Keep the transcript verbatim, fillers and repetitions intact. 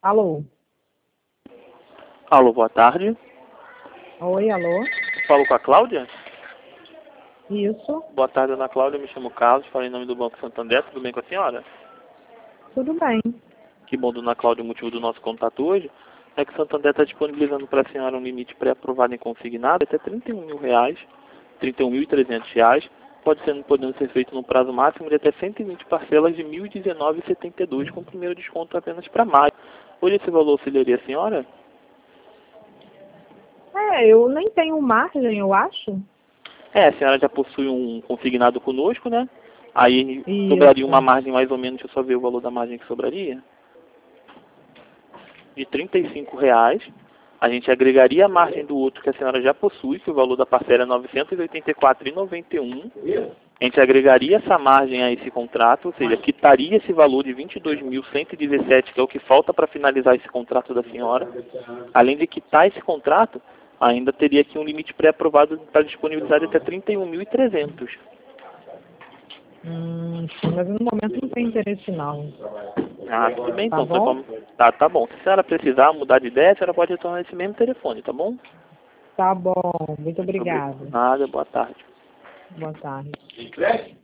Alô? Alô, boa tarde. Oi, alô? Falo com a Cláudia? Isso, Boa tarde, Ana Cláudia. Me chamo Carlos, falo em nome do Banco Santander. Tudo bem com a senhora? tudo bem. Que bom, Dona Cláudia, o motivo do nosso contato hoje é que o Santander está disponibilizando para a senhora um limite pré-aprovado em consignado até trinta e um mil reais, trinta e um mil e trezentos reais, pode ser, podendo ser feito no prazo máximo de até cento e vinte parcelas de mil e dezenove reais e setenta e dois, com o primeiro desconto apenas para maio. Hoje esse valor auxiliaria a senhora? É, eu nem tenho margem, eu acho. É, a senhora já possui um consignado conosco, né? Aí sobraria uma Isso. margem mais ou menos, deixa eu só ver o valor da margem que sobraria, de trinta e cinco reais. A gente agregaria a margem do outro que a senhora já possui, que o valor da parcela é novecentos e oitenta e quatro reais e noventa e um centavos. A gente agregaria essa margem a esse contrato, ou seja, quitaria esse valor de vinte e dois mil cento e dezessete, que é o que falta para finalizar esse contrato da senhora. Além de quitar esse contrato, ainda teria aqui um limite pré-aprovado para disponibilizar até trinta e um mil e trezentos. Hum, sim, mas no momento não tem interesse não. Ah, tudo bem Tá então. Foi bom? como... Tá, tá bom. Se a senhora precisar mudar de ideia, a senhora pode retornar esse mesmo telefone, tá bom? Tá bom, muito Muito obrigado. obrigada. Nada, boa tarde. Boa tarde.